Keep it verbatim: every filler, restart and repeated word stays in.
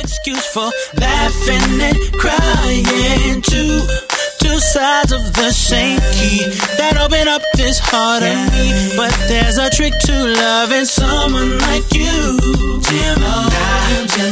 excuse for laughing and crying too. Two sides of the same key that open up this heart of me. But there's a trick to loving someone like you. Jim, I'm